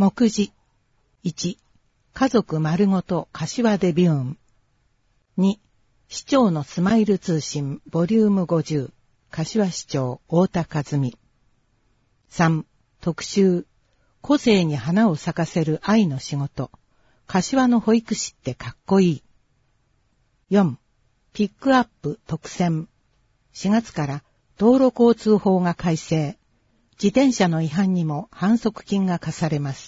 目次。1、家族丸ごと柏デビューン。2、市長のスマイル通信ボリューム50、柏市長太田和美。3、特集、個性に花を咲かせる愛の仕事、柏の保育士ってかっこいい。4、ピックアップ特選。4月から道路交通法が改正。自転車の違反にも反則金が課されます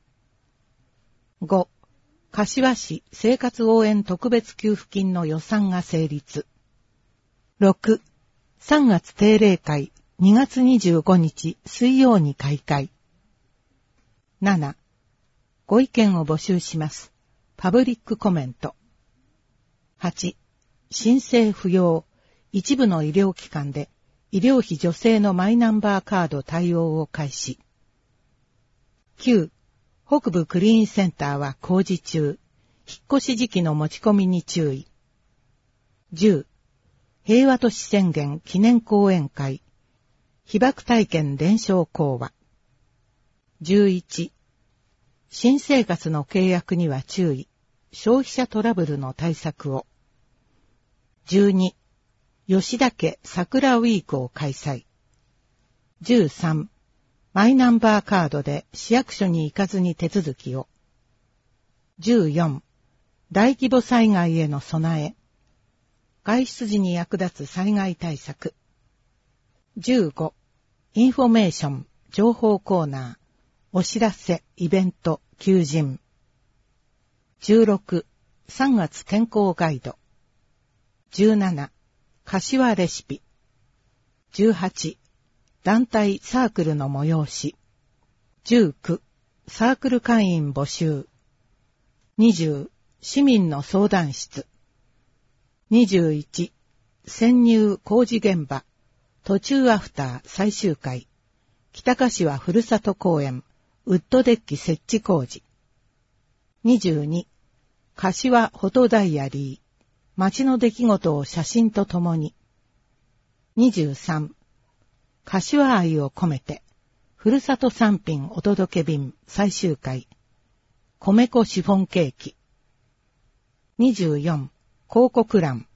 。5、柏市生活応援特別給付金の予算が成立。6、3月定例会2月25日水曜に開会。7、ご意見を募集します。パブリックコメント。8、申請不要。一部の医療機関で医療費助成のマイナンバーカード対応を開始。9、北部クリーンセンターは工事中。引っ越し時期の持ち込みに注意。10、平和都市宣言記念講演会。被爆体験伝承講話。11、新生活の契約には注意。消費者トラブルの対策を。12、吉田家桜ウィークを開催。13、マイナンバーカードで市役所に行かずに手続きを。14、大規模災害への備え。外出時に役立つ災害対策。15、インフォメーション、情報コーナー。お知らせ、イベント、求人。16、3月健康ガイド。17、柏レシピ。18、団体サークルの催し。19、サークル会員募集。20、市民の相談室。21、潜入工事現場。途中アフター最終回。北柏ふるさと公園。ウッドデッキ設置工事。22、柏フォトダイアリー。街の出来事を写真とともに。23、柏愛を込めて、ふるさと産品お届け便最終回。米粉シフォンケーキ。24、広告欄。